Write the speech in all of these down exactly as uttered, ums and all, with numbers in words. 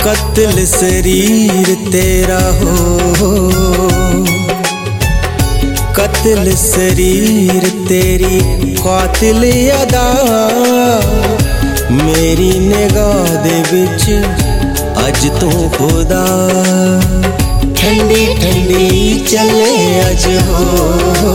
कत्ल शरीर तेरा हो, कत्ल शरीर तेरी कातिल अदा मेरी निगाह दे विच अज तू खुदा। ठंडी ठंडी चले अज हो,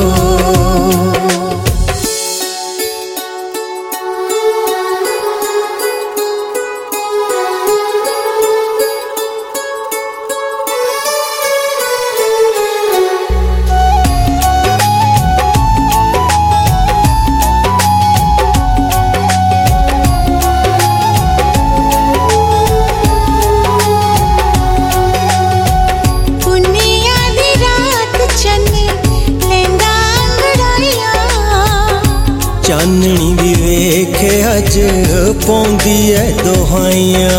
चाननी भी वेखे अज पौंदी है दोहाइयां।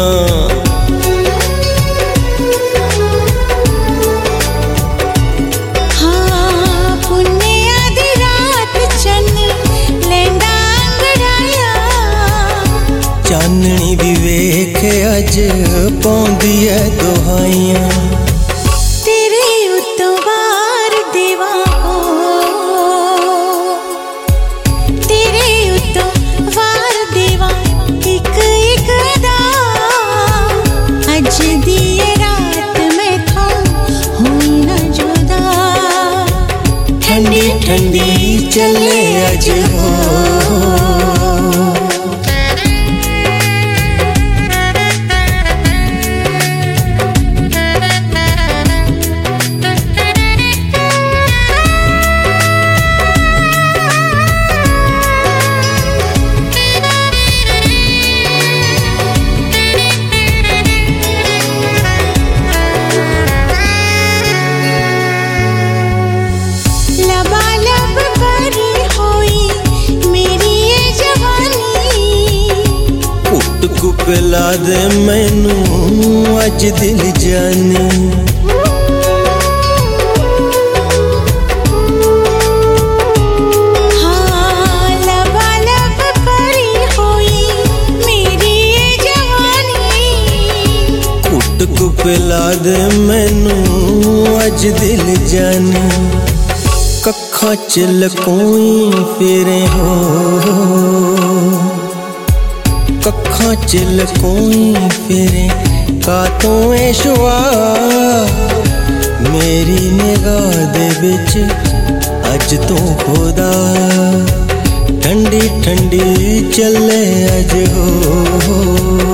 हाँ पुन्निया दी रात चन्न लेंदा अंगड़ाया। चाननी भी वेखे अज पौंदी है दोहाइयां। तेरे उत्तों वार देवा ठंडी ठंडी चले अज हो। पिला दे मैनू अज दिल जानी। हाँ लबा लब परी होई मेरी ये जवानी। कुट को पिला दे मैनू अज दिल जानी। कखा च लकोई फिरे हो, कखा च लकोई फिरे कातों ए शुआ मेरी निगाह दे विच अज तू खुदा। ठंडी ठंडी चले अज हो,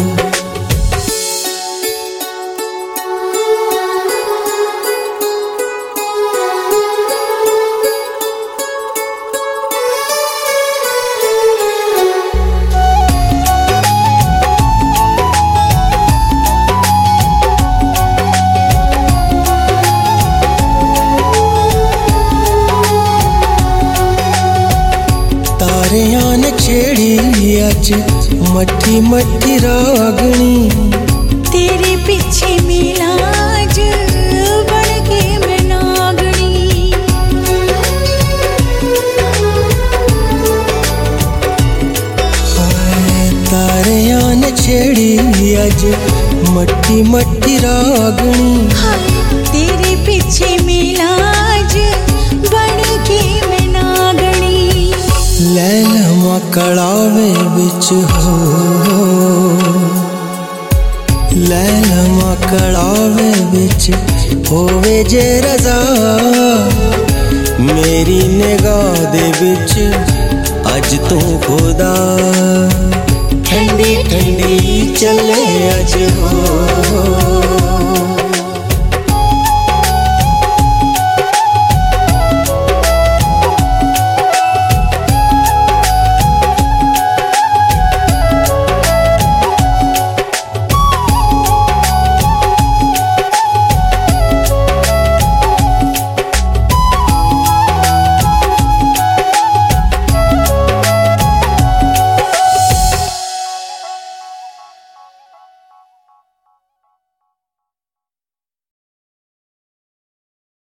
तारियां ने छेड़ी अज मठी मठी रागनी। तेरे पीछे मिलाज बन के मैं नागनी। हाय तारियां ने छेड़ी अज मठी मठी रागनी। हाय तेरे पीछे मिलाज बन के मैं नागनी। लैलमा कड़ावे बिच हो, लैलमा कड़ावे बिच होवे जे रज़ा मेरी निगाह दे विच अज तू खुदा। ठंडी ठंडी चले अज हो।